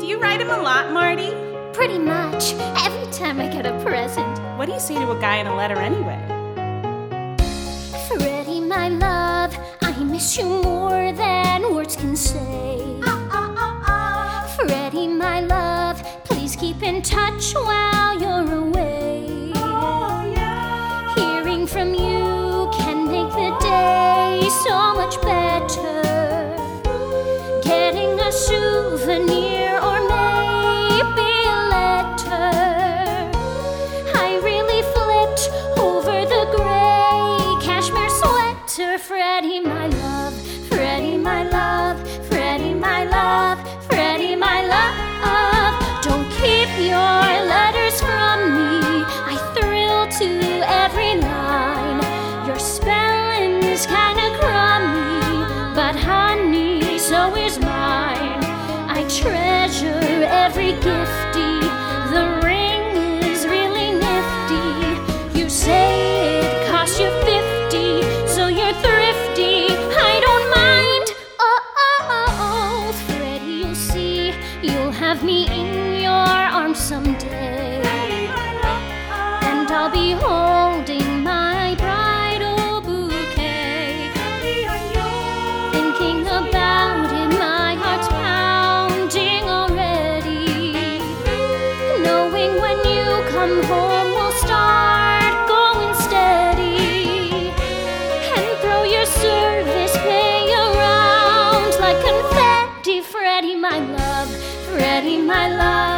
you write him a lot, Marty? Pretty much. Every time I get a present. What do you say to a guy in a letter anyway? Freddie, my love, I miss you more than words can say. Freddie, my love, please keep in touch while you're away. Hearing from you can make the day so much better. Getting a souvenir or maybe a letter. I really flipped over the gray cashmere sweater. Freddie, my love, Freddie, my love, Freddie, my love, Freddie, my love. Don't keep your letters from me. I thrill to every line. Your spelling's kinda crummy, but honey, so is mine. I treasure every gifty. The ring is really nifty. You say it costs you 50, so you're thrifty. I don't mind. Oh, Freddie, you'll see, you'll have me in your arms someday. And I'll be holding my bridal bouquet. Thinking about it, my heart's pounding already. Knowing when you come home, we'll start going steady. And throw your service pay around like confetti. Freddie, my love, Freddie, my love.